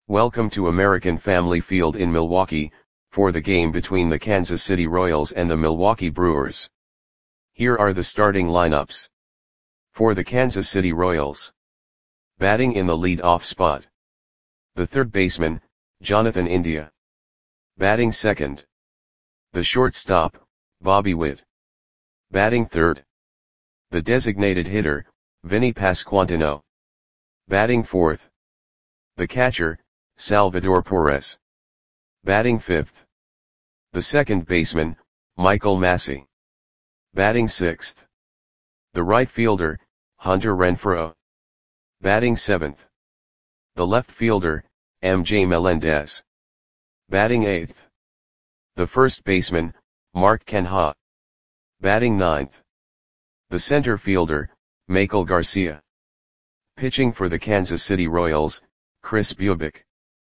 Welcome to American Family Field in Milwaukee, for the game between the Kansas City Royals and the Milwaukee Brewers. Here are the starting lineups. For the Kansas City Royals. Batting in the lead-off spot. The third baseman, Jonathan India. Batting second. The shortstop, Bobby Witt. Batting third. The designated hitter, Vinny Pasquantino. Batting fourth. The catcher, Salvador Perez. Batting fifth. The second baseman, Michael Massey. Batting sixth. The right fielder, Hunter Renfroe. Batting seventh. The left fielder, MJ Melendez. Batting eighth. The first baseman, Mark Canha. Batting ninth. The center fielder, Maikel Garcia. Pitching for the Kansas City Royals, Kris Bubic.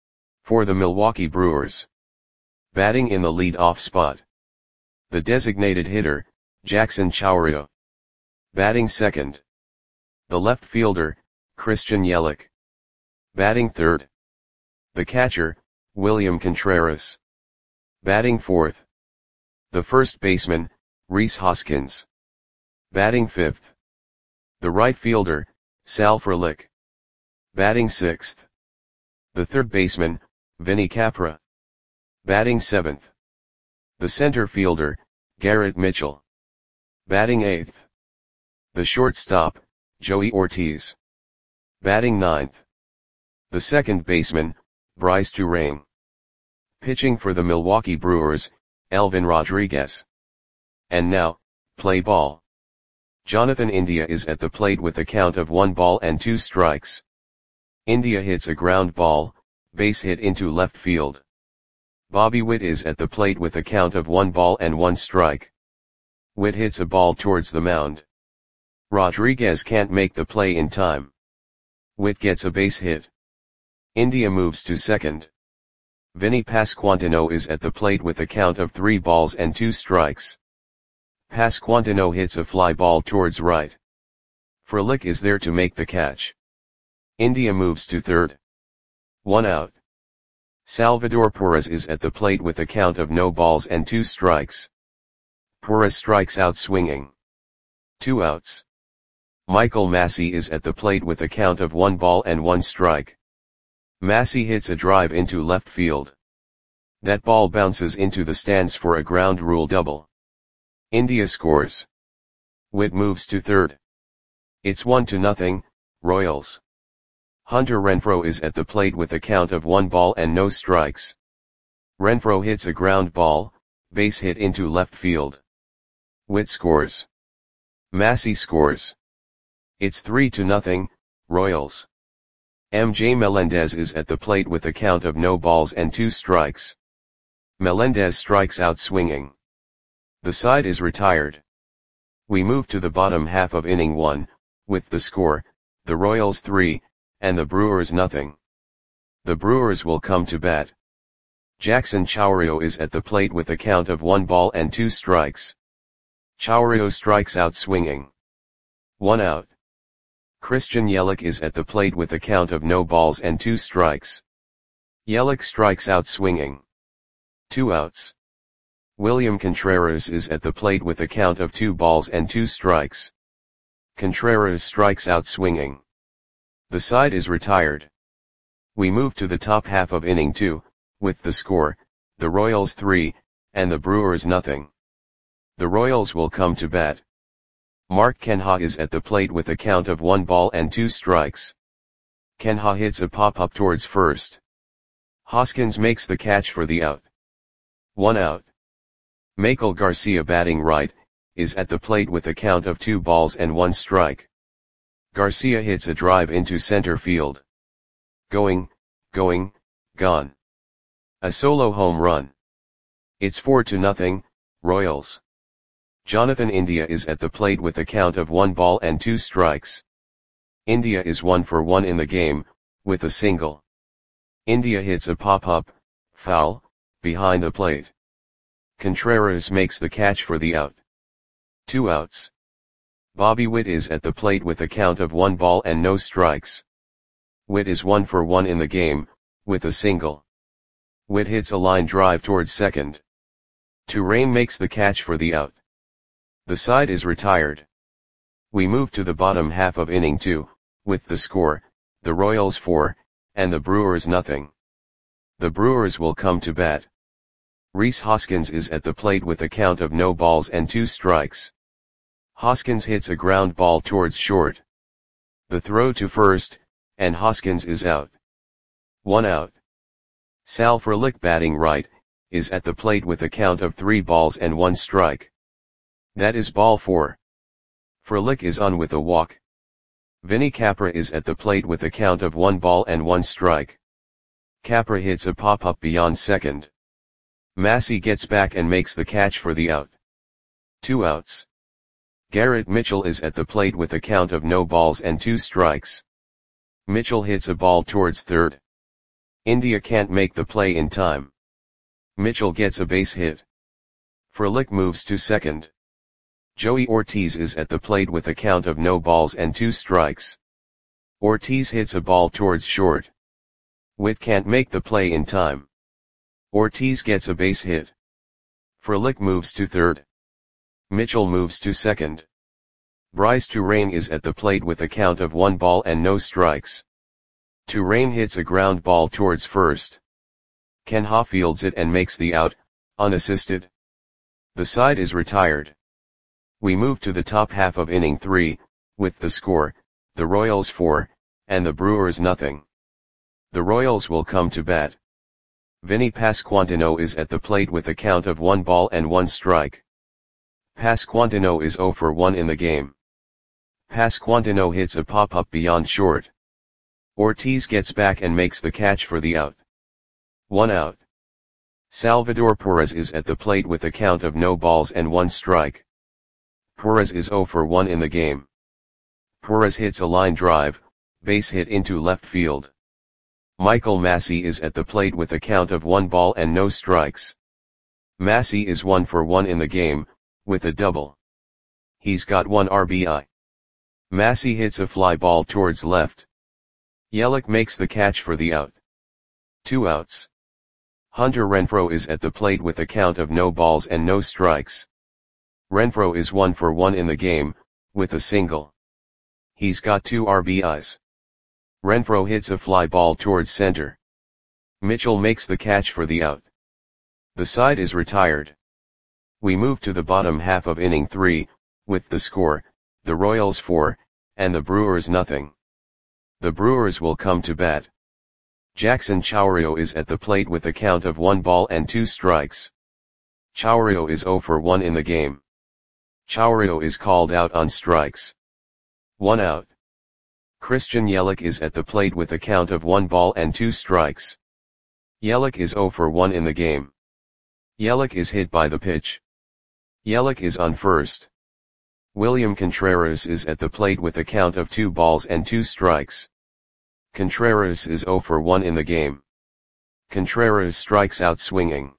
For the Milwaukee Brewers. Batting in the lead-off spot. The designated hitter, Jackson Chourio. Batting second. The left fielder, Christian Yelich. Batting third. The catcher, William Contreras. Batting fourth. The first baseman, Rhys Hoskins. Batting fifth. The right fielder, Sal Frelick. Batting sixth. The third baseman, Vinny Capra. Batting seventh. The center fielder, Garrett Mitchell. Batting eighth. The shortstop, Joey Ortiz. Batting ninth. The second baseman, Brice Turang. Pitching for the Milwaukee Brewers, Elvin Rodriguez. And now, play ball. Jonathan India is at the plate with a count of 1 ball and 2 strikes. India hits a ground ball, base hit into left field. Bobby Witt is at the plate with a count of 1 ball and 1 strike. Witt hits a ball towards the mound. Rodriguez can't make the play in time. Witt gets a base hit. India moves to second. Vinny Pasquantino is at the plate with a count of 3 balls and 2 strikes. Pasquantino hits a fly ball towards right. Frelick is there to make the catch. India moves to third. 1 out. Salvador Perez is at the plate with a count of no balls and 2 strikes. Perez strikes out swinging. 2 outs. Michael Massey is at the plate with a count of 1 ball and 1 strike. Massey hits a drive into left field. That ball bounces into the stands for a ground rule double. India scores. Witt moves to third. It's 1-0, Royals. Hunter Renfroe is at the plate with a count of 1 ball and no strikes. Renfroe hits a ground ball, base hit into left field. Witt scores. Massey scores. It's 3-0, Royals. MJ Melendez is at the plate with a count of no balls and 2 strikes. Melendez strikes out swinging. The side is retired. We move to the bottom half of inning 1, with the score, the Royals 3, and the Brewers nothing. The Brewers will come to bat. Jackson Chourio is at the plate with a count of 1 ball and 2 strikes. Chourio strikes out swinging. 1 out. Christian Yelich is at the plate with a count of no balls and 2 strikes. Yelich strikes out swinging. 2 outs. William Contreras is at the plate with a count of 2 balls and 2 strikes. Contreras strikes out swinging. The side is retired. We move to the top half of inning 2, with the score, the Royals 3, and the Brewers nothing. The Royals will come to bat. Mark Canha is at the plate with a count of 1 ball and 2 strikes. Canha hits a pop-up towards first. Hoskins makes the catch for the out. 1 out. Maikel Garcia batting right, is at the plate with a count of 2 balls and 1 strike. Garcia hits a drive into center field. Going, gone. A solo home run. It's 4-0, Royals. Jonathan India is at the plate with a count of 1 ball and 2 strikes. India is 1 for 1 in the game, with a single. India hits a pop-up, foul, behind the plate. Contreras makes the catch for the out. 2 outs. Bobby Witt is at the plate with a count of 1 ball and no strikes. Witt is 1 for 1 in the game, with a single. Witt hits a line drive towards second. Touraine makes the catch for the out. The side is retired. We move to the bottom half of inning 2, with the score, the Royals 4, and the Brewers nothing. The Brewers will come to bat. Rhys Hoskins is at the plate with a count of no balls and 2 strikes. Hoskins hits a ground ball towards short. The throw to first, and Hoskins is out. 1 out. Sal Frelick, batting right, is at the plate with a count of 3 balls and 1 strike. That is ball 4. Frelick is on with a walk. Vinny Capra is at the plate with a count of 1 ball and 1 strike. Capra hits a pop-up beyond second. Massey gets back and makes the catch for the out. 2 outs. Garrett Mitchell is at the plate with a count of no balls and 2 strikes. Mitchell hits a ball towards third. India can't make the play in time. Mitchell gets a base hit. Frelick moves to second. Joey Ortiz is at the plate with a count of no balls and 2 strikes. Ortiz hits a ball towards short. Witt can't make the play in time. Ortiz gets a base hit. Frelick moves to third. Mitchell moves to second. Bryce Touraine is at the plate with a count of 1 ball and no strikes. Touraine hits a ground ball towards first. Ken Ha fields it and makes the out, unassisted. The side is retired. We move to the top half of inning 3, with the score, the Royals 4, and the Brewers nothing. The Royals will come to bat. Vinny Pasquantino is at the plate with a count of 1 ball and 1 strike. Pasquantino is 0 for 1 in the game. Pasquantino hits a pop-up beyond short. Ortiz gets back and makes the catch for the out. 1 out. Salvador Perez is at the plate with a count of no balls and 1 strike. Perez is 0 for 1 in the game. Perez hits a line drive, base hit into left field. Michael Massey is at the plate with a count of 1 ball and no strikes. Massey is 1 for 1 in the game, with a double. He's got 1 RBI. Massey hits a fly ball towards left. Yelich makes the catch for the out. 2 outs. Hunter Renfroe is at the plate with a count of no balls and no strikes. Renfroe is 1 for 1 in the game, with a single. He's got 2 RBIs. Renfroe hits a fly ball towards center. Mitchell makes the catch for the out. The side is retired. We move to the bottom half of inning 3, with the score, the Royals 4, and the Brewers nothing. The Brewers will come to bat. Jackson Chourio is at the plate with a count of 1 ball and 2 strikes. Chourio is 0 for 1 in the game. Chourio is called out on strikes. 1 out. Christian Yelich is at the plate with a count of 1 ball and 2 strikes. Yelich is 0 for 1 in the game. Yelich is hit by the pitch. Yelich is on first. William Contreras is at the plate with a count of 2 balls and 2 strikes. Contreras is 0 for 1 in the game. Contreras strikes out swinging.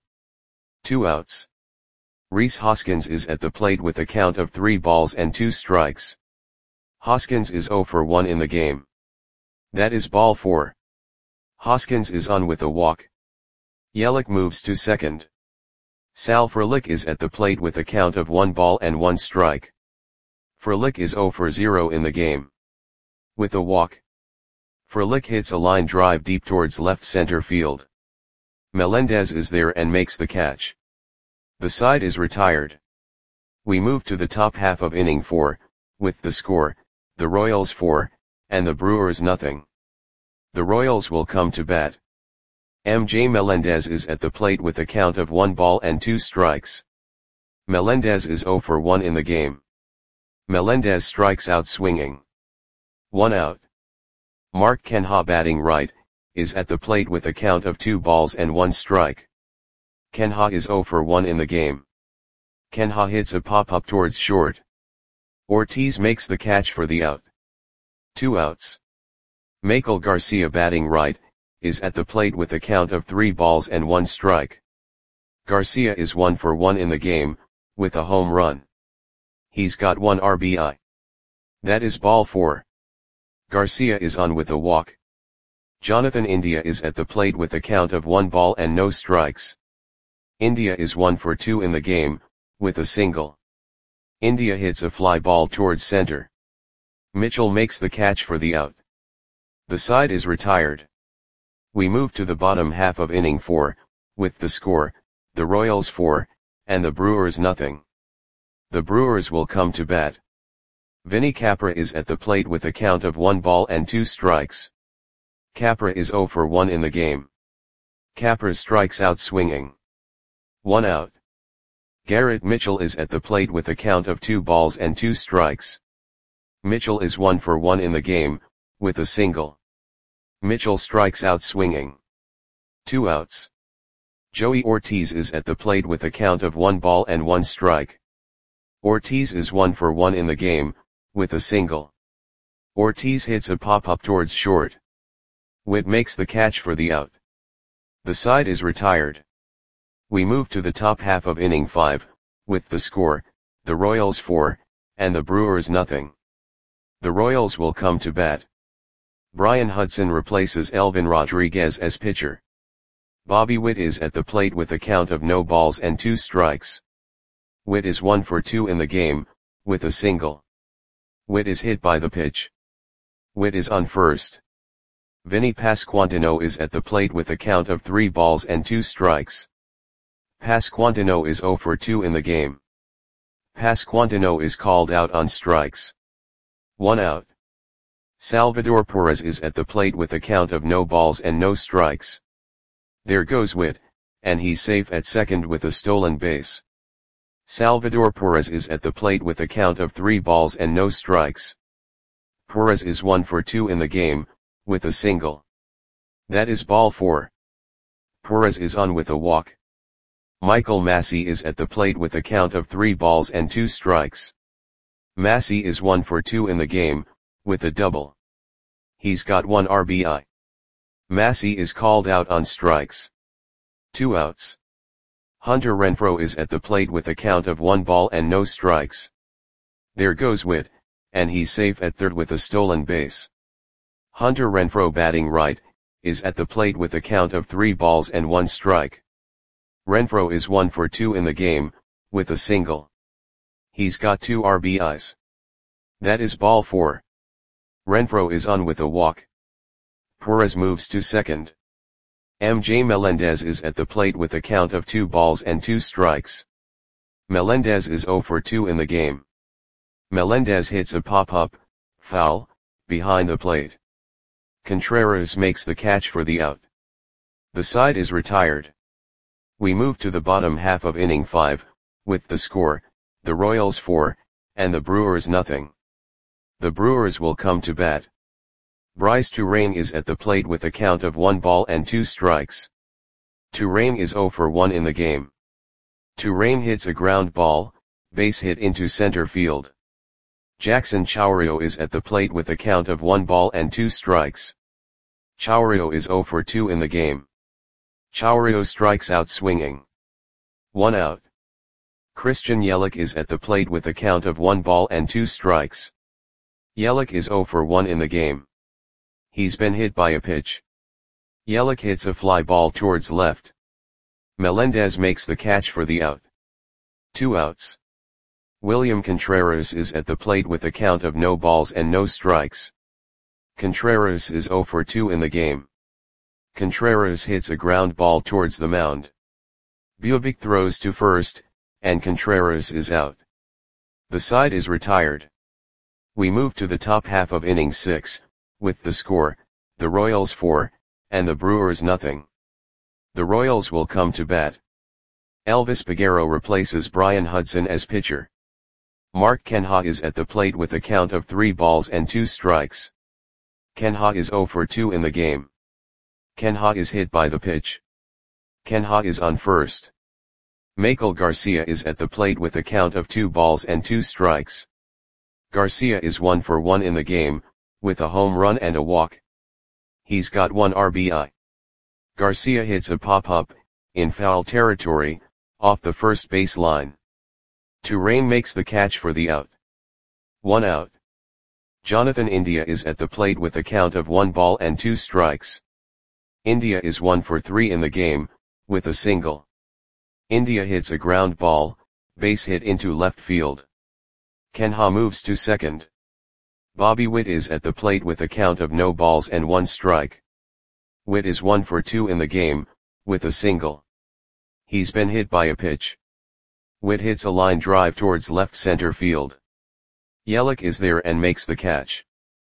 2 outs. Rhys Hoskins is at the plate with a count of 3 balls and 2 strikes. Hoskins is 0 for 1 in the game. That is ball 4. Hoskins is on with a walk. Yelich moves to second. Sal Frelick is at the plate with a count of 1 ball and 1 strike. Frelick is 0 for 0 in the game. With a walk. Frelick hits a line drive deep towards left center field. Melendez is there and makes the catch. The side is retired. We move to the top half of inning 4, with the score, the Royals 4, and the Brewers nothing. The Royals will come to bat. MJ Melendez is at the plate with a count of 1 ball and 2 strikes. Melendez is 0 for 1 in the game. Melendez strikes out swinging. 1 out. Mark Canha, batting right, is at the plate with a count of 2 balls and 1 strike. Canha is 0 for 1 in the game. Canha hits a pop-up towards short. Ortiz makes the catch for the out. 2 outs. Michael Garcia, batting right, is at the plate with a count of 3 balls and 1 strike. Garcia is 1 for 1 in the game, with a home run. He's got 1 RBI. That is ball 4. Garcia is on with a walk. Jonathan India is at the plate with a count of 1 ball and no strikes. India is 1 for 2 in the game, with a single. India hits a fly ball towards center. Mitchell makes the catch for the out. The side is retired. We move to the bottom half of inning 4, with the score, the Royals 4, and the Brewers nothing. The Brewers will come to bat. Vinny Capra is at the plate with a count of 1 ball and 2 strikes. Capra is 0 for 1 in the game. Capra strikes out swinging. 1 out. Garrett Mitchell is at the plate with a count of 2 balls and 2 strikes. Mitchell is 1 for 1 in the game, with a single. Mitchell strikes out swinging. 2 outs. Joey Ortiz is at the plate with a count of 1 ball and 1 strike. Ortiz is 1 for 1 in the game, with a single. Ortiz hits a pop-up towards short. Witt makes the catch for the out. The side is retired. We move to the top half of inning 5, with the score, the Royals 4, and the Brewers nothing. The Royals will come to bat. Brian Hudson replaces Elvin Rodriguez as pitcher. Bobby Witt is at the plate with a count of no balls and 2 strikes. Witt is 1 for 2 in the game, with a single. Witt is hit by the pitch. Witt is on first. Vinny Pasquantino is at the plate with a count of 3 balls and 2 strikes. Pasquantino is 0 for 2 in the game. Pasquantino is called out on strikes. 1 out. Salvador Perez is at the plate with a count of no balls and no strikes. There goes Witt, and he's safe at second with a stolen base. Salvador Perez is at the plate with a count of 3 balls and no strikes. Perez is 1 for 2 in the game, with a single. That is ball 4. Perez is on with a walk. Michael Massey is at the plate with a count of 3 balls and 2 strikes. Massey is 1 for 2 in the game, with a double. He's got 1 RBI. Massey is called out on strikes. 2 outs. Hunter Renfroe is at the plate with a count of 1 ball and no strikes. There goes Witt, and he's safe at third with a stolen base. Hunter Renfroe, batting right, is at the plate with a count of 3 balls and 1 strike. Renfroe is 1 for 2 in the game, with a single. He's got 2 RBIs. That is ball 4. Renfroe is on with a walk. Perez moves to second. MJ Melendez is at the plate with a count of 2 balls and 2 strikes. Melendez is 0 for 2 in the game. Melendez hits a pop-up, foul, behind the plate. Contreras makes the catch for the out. The side is retired. We move to the bottom half of inning 5, with the score, the Royals 4, and the Brewers nothing. The Brewers will come to bat. Bryce Turang is at the plate with a count of 1 ball and 2 strikes. Turang is 0 for 1 in the game. Turang hits a ground ball, base hit into center field. Jackson Chourio is at the plate with a count of 1 ball and 2 strikes. Chourio is 0 for 2 in the game. Chourio strikes out swinging. 1 out. Christian Yelich is at the plate with a count of 1 ball and 2 strikes. Yelich is 0 for 1 in the game. He's been hit by a pitch. Yelich hits a fly ball towards left. Melendez makes the catch for the out. 2 outs. William Contreras is at the plate with a count of no balls and no strikes. Contreras is 0 for 2 in the game. Contreras hits a ground ball towards the mound. Bubic throws to first, and Contreras is out. The side is retired. We move to the top half of inning 6, with the score, the Royals 4, and the Brewers nothing. The Royals will come to bat. Elvis Peguero replaces Brian Hudson as pitcher. Mark Canha is at the plate with a count of 3 balls and 2 strikes. Canha is 0 for 2 in the game. Canha is hit by the pitch. Canha is on first. Michael Garcia is at the plate with a count of 2 balls and 2 strikes. Garcia is 1 for 1 in the game, with a home run and a walk. He's got 1 RBI. Garcia hits a pop-up, in foul territory, off the first base line. Turang makes the catch for the out. 1 out. Jonathan India is at the plate with a count of 1 ball and 2 strikes. India is 1 for 3 in the game, with a single. India hits a ground ball, base hit into left field. Kanha moves to second. Bobby Witt is at the plate with a count of no balls and 1 strike. Witt is 1 for 2 in the game, with a single. He's been hit by a pitch. Witt hits a line drive towards left center field. Yelich is there and makes the catch.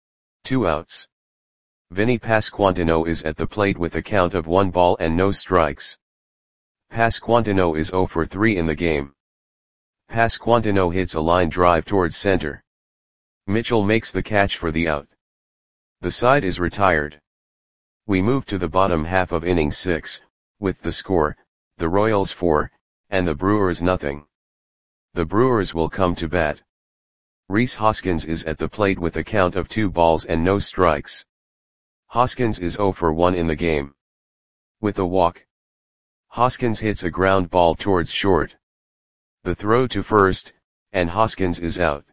2 outs. Vinny Pasquantino is at the plate with a count of 1 ball and no strikes. Pasquantino is 0 for 3 in the game. Pasquantino hits a line drive towards center. Mitchell makes the catch for the out. The side is retired. We move to the bottom half of inning 6, with the score, the Royals 4, and the Brewers nothing. The Brewers will come to bat. Rhys Hoskins is at the plate with a count of 2 balls and no strikes. Hoskins is 0 for 1 in the game. With a walk. Hoskins hits a ground ball towards short. The throw to first, and Hoskins is out.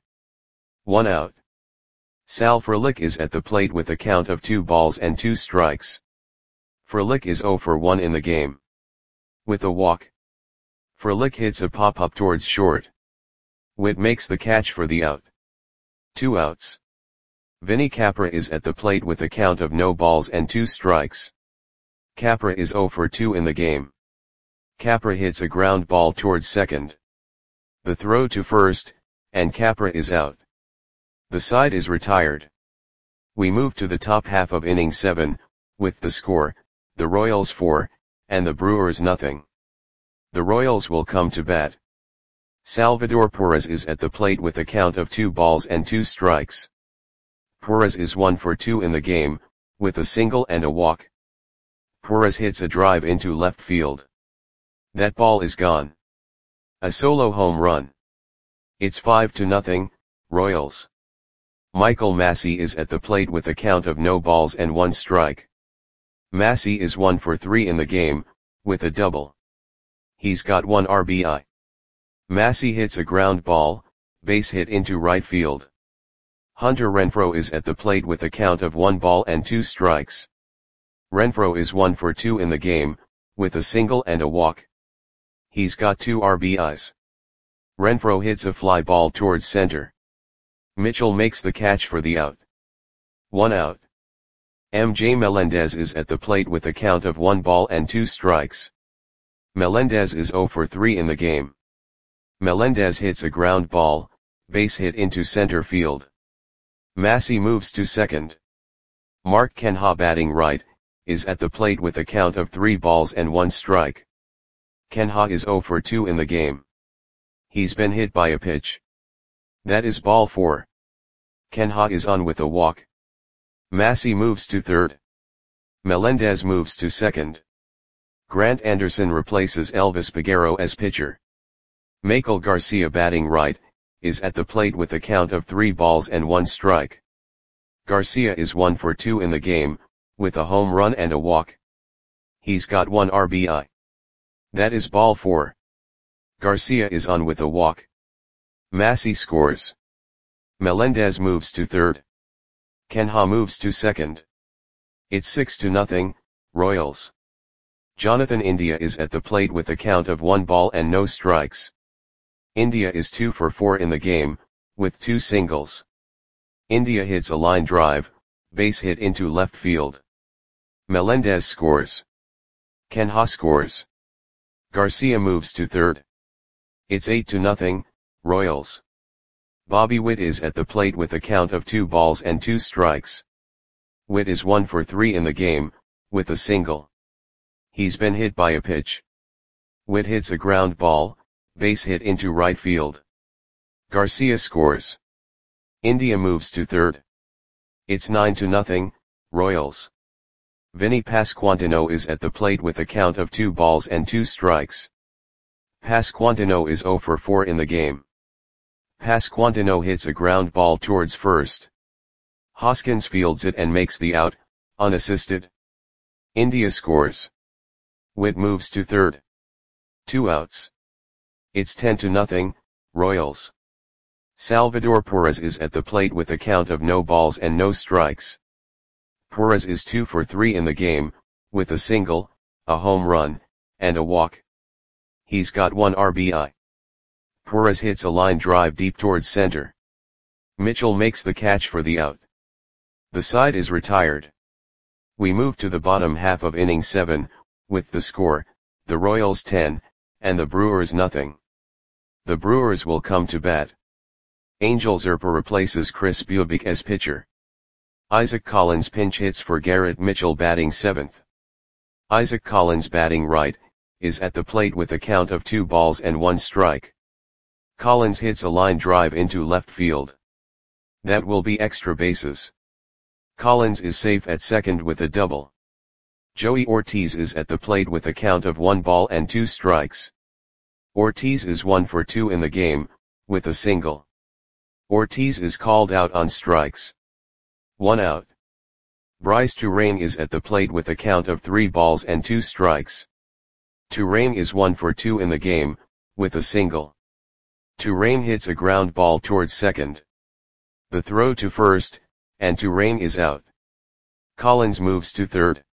1 out. Sal Frelick is at the plate with a count of 2 balls and 2 strikes. Frelick is 0 for 1 in the game. With a walk. Frelick hits a pop-up towards short. Witt makes the catch for the out. 2 outs. Vinny Capra is at the plate with a count of no balls and 2 strikes. Capra is 0 for 2 in the game. Capra hits a ground ball towards second. The throw to first, and Capra is out. The side is retired. We move to the top half of inning 7, with the score, the Royals 4, and the Brewers nothing. The Royals will come to bat. Salvador Perez is at the plate with a count of 2 balls and 2 strikes. Perez is 1 for 2 in the game, with a single and a walk. Perez hits a drive into left field. That ball is gone. A solo home run. It's 5-0, Royals. Michael Massey is at the plate with a count of no balls and 1 strike. Massey is 1 for 3 in the game, with a double. He's got 1 RBI. Massey hits a ground ball, base hit into right field. Hunter Renfroe is at the plate with a count of 1 ball and 2 strikes. Renfroe is 1 for 2 in the game, with a single and a walk. He's got 2 RBIs. Renfroe hits a fly ball towards center. Mitchell makes the catch for the out. 1 out. MJ Melendez is at the plate with a count of 1 ball and 2 strikes. Melendez is 0 for 3 in the game. Melendez hits a ground ball, base hit into center field. Massey moves to second. Mark Canha, batting right, is at the plate with a count of 3 balls and 1 strike. Canha is 0 for 2 in the game. He's been hit by a pitch. That is ball 4. Canha is on with a walk. Massey moves to third. Melendez moves to second. Grant Anderson replaces Elvis Peguero as pitcher. Michael Garcia, batting right, is at the plate with a count of 3 balls and 1 strike. Garcia is 1 for 2 in the game, with a home run and a walk. He's got 1 RBI. That is ball 4. Garcia is on with a walk. Massey scores. Melendez moves to third. Canha moves to second. It's 6-0, Royals. Jonathan India is at the plate with a count of 1 ball and no strikes. India is 2 for 4 in the game, with 2 singles. India hits a line drive, base hit into left field. Melendez scores. Canha scores. Garcia moves to third. It's 8-0, Royals. Bobby Witt is at the plate with a count of 2 balls and 2 strikes. Witt is 1 for 3 in the game, with a single. He's been hit by a pitch. Witt hits a ground ball, base hit into right field. Garcia scores. India moves to third. It's 9-0, Royals. Vinny Pasquantino is at the plate with a count of 2 balls and 2 strikes. Pasquantino is 0 for 4 in the game. Pasquantino hits a ground ball towards first. Hoskins fields it and makes the out, unassisted. India scores. Witt moves to third. 2 outs. It's 10-0, Royals. Salvador Perez is at the plate with a count of no balls and no strikes. Perez is 2 for 3 in the game, with a single, a home run, and a walk. He's got 1 RBI. Perez hits a line drive deep towards center. Mitchell makes the catch for the out. The side is retired. We move to the bottom half of inning 7, with the score, the Royals 10, and the Brewers nothing. The Brewers will come to bat. Angel Zerpa replaces Chris Bubic as pitcher. Isaac Collins pinch hits for Garrett Mitchell batting 7th. Isaac Collins batting right, is at the plate with a count of 2 balls and 1 strike. Collins hits a line drive into left field. That will be extra bases. Collins is safe at second with a double. Joey Ortiz is at the plate with a count of 1 ball and 2 strikes. Ortiz is 1 for 2 in the game, with a single. Ortiz is called out on strikes. 1 out. Bryce Turang is at the plate with a count of 3 balls and 2 strikes. Turang is 1 for 2 in the game, with a single. Turang hits a ground ball towards second. The throw to first, and Turang is out. Collins moves to third.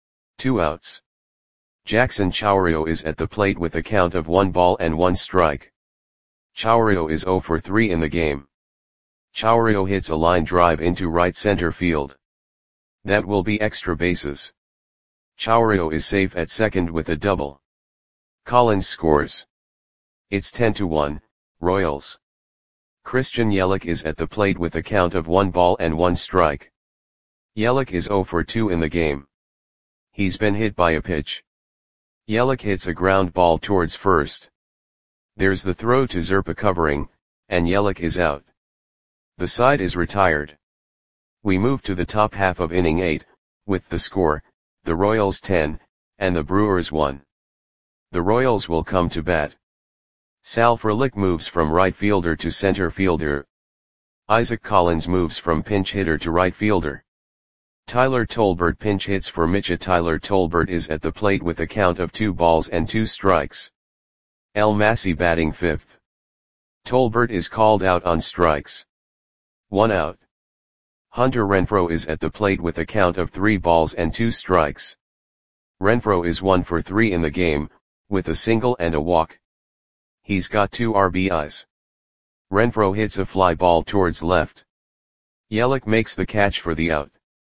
2 outs. Jackson Chourio is at the plate with a count of 1 ball and 1 strike. Chourio is 0 for 3 in the game. Chourio hits a line drive into right center field. That will be extra bases. Chourio is safe at second with a double. Collins scores. It's 10-1, Royals. Christian Yelich is at the plate with a count of 1 ball and 1 strike. Yelich is 0 for 2 in the game. He's been hit by a pitch. Yelich hits a ground ball towards first. There's the throw to Zerpa covering, and Yelich is out. The side is retired. We move to the top half of inning 8, with the score, the Royals 10, and the Brewers 1. The Royals will come to bat. Sal Frelick moves from right fielder to center fielder. Isaac Collins moves from pinch hitter to right fielder. Tyler Tolbert pinch hits for Mitchell. Tyler Tolbert is at the plate with a count of 2 balls and 2 strikes. El Massey batting 5th. Tolbert is called out on strikes. 1 out. Hunter Renfroe is at the plate with a count of 3 balls and 2 strikes. Renfroe is 1 for 3 in the game, with a single and a walk. He's got 2 RBIs. Renfroe hits a fly ball towards left. Yelich makes the catch for the out.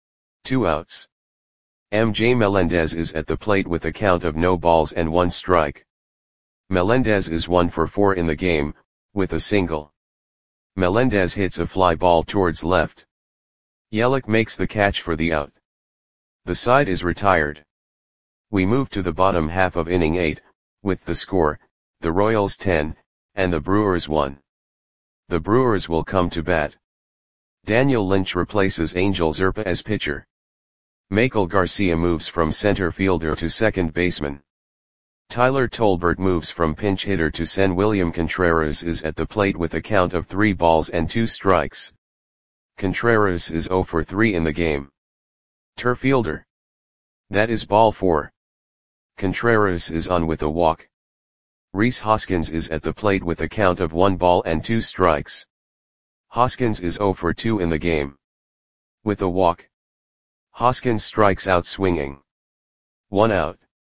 2 outs. MJ Melendez is at the plate with a count of no balls and 1 strike. Melendez is 1 for 4 in the game, with a single. Melendez hits a fly ball towards left. Yelich makes the catch for the out. The side is retired. We move to the bottom half of inning 8, with the score, the Royals 10, and the Brewers 1. The Brewers will come to bat. Daniel Lynch replaces Angel Zerpa as pitcher. Michael Garcia moves from center fielder to second baseman. Tyler Tolbert moves from pinch hitter to center. William Contreras is at the plate with a count of 3 balls and 2 strikes. Contreras is 0 for 3 in the game. Turf fielder. That is ball 4. Contreras is on with a walk. Rhys Hoskins is at the plate with a count of 1 ball and 2 strikes. Hoskins is 0 for 2 in the game. With a walk. Hoskins strikes out swinging. 1 out.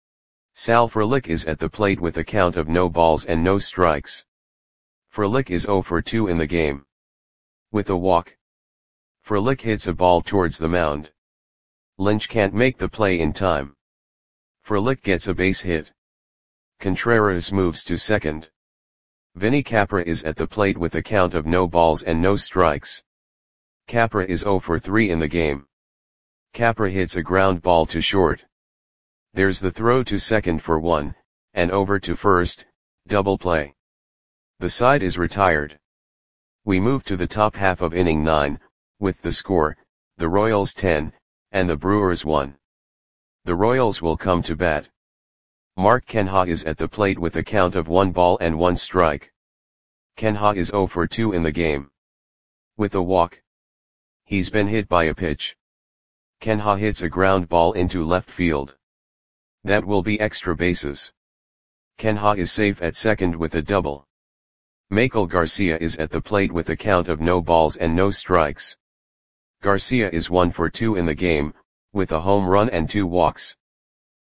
Sal Frelick is at the plate with a count of no balls and no strikes. Frelick is 0 for 2 in the game. With a walk. Frelick hits a ball towards the mound. Lynch can't make the play in time. Frelick gets a base hit. Contreras moves to second. Vinny Capra is at the plate with a count of no balls and no strikes. Capra is 0 for 3 in the game. Capra hits a ground ball to short. There's the throw to second for 1, and over to first, double play. The side is retired. We move to the top half of inning 9, with the score, the Royals 10, and the Brewers 1. The Royals will come to bat. Mark Canha is at the plate with a count of 1 ball and 1 strike. Canha is 0 for 2 in the game. With a walk. He's been hit by a pitch. Canha hits a ground ball into left field. That will be extra bases. Canha is safe at second with a double. Michael Garcia is at the plate with a count of no balls and no strikes. Garcia is 1 for 2 in the game, with a home run and 2 walks.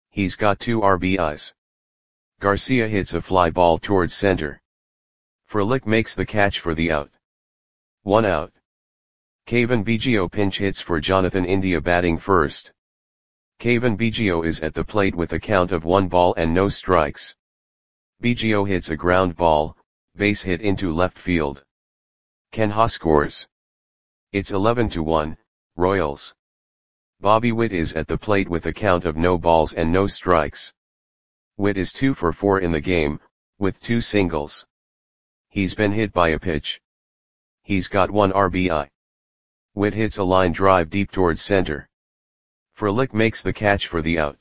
He's got 2 RBIs. Garcia hits a fly ball towards center. Frelick makes the catch for the out. 1 out. Cavan Biggio pinch hits for Jonathan India batting first. Cavan Biggio is at the plate with a count of 1 ball and no strikes. Biggio hits a ground ball, base hit into left field. Ken Ha scores. It's 11-1, Royals. Bobby Witt is at the plate with a count of no balls and no strikes. Witt is 2 for 4 in the game, with 2 singles. He's been hit by a pitch. He's got 1 RBI. Witt hits a line drive deep towards center. Frelick makes the catch for the out.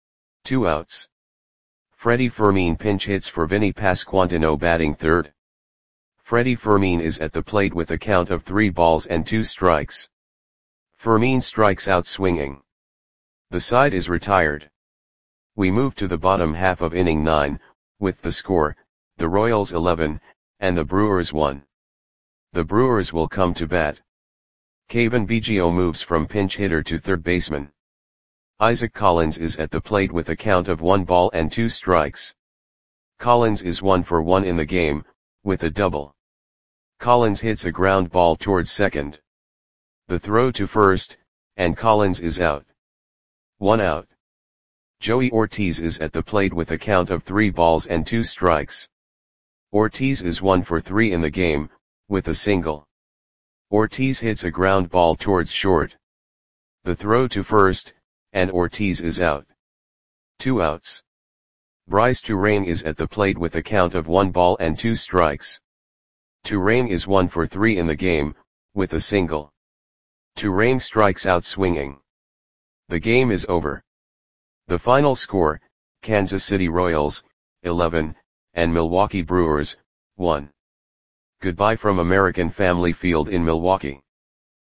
2 outs. Freddie Fermin pinch hits for Vinny Pasquantino batting third. Freddie Fermin is at the plate with a count of 3 balls and 2 strikes. Fermin strikes out swinging. The side is retired. We move to the bottom half of inning 9, with the score, the Royals 11, and the Brewers 1. The Brewers will come to bat. Cavan Biggio moves from pinch hitter to third baseman. Isaac Collins is at the plate with a count of 1 ball and 2 strikes. Collins is 1 for 1 in the game, with a double. Collins hits a ground ball towards second. The throw to first, and Collins is out. 1 out. Joey Ortiz is at the plate with a count of 3 balls and 2 strikes. Ortiz is 1 for 3 in the game, with a single. Ortiz hits a ground ball towards short. The throw to first, and Ortiz is out. 2 outs. Bryce Turang is at the plate with a count of 1 ball and 2 strikes. Turang is 1 for 3 in the game, with a single. Turang strikes out swinging. The game is over. The final score, Kansas City Royals, 11, and Milwaukee Brewers, 1. Goodbye from American Family Field in Milwaukee.